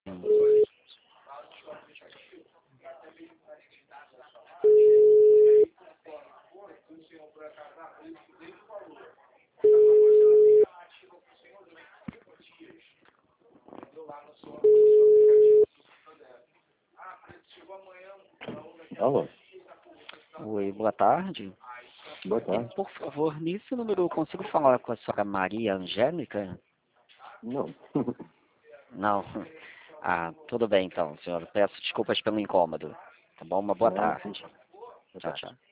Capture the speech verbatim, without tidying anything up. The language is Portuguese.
Hum. Alô, Oi, boa tarde. boa É, tarde. por favor, nesse número eu consigo falar com a senhora Maria Angélica? Não. Não. Ah, tudo bem então, senhora. Peço desculpas pelo incômodo. Tá bom? Uma boa Não, sim. tarde. Boa Tchau, tarde. tchau.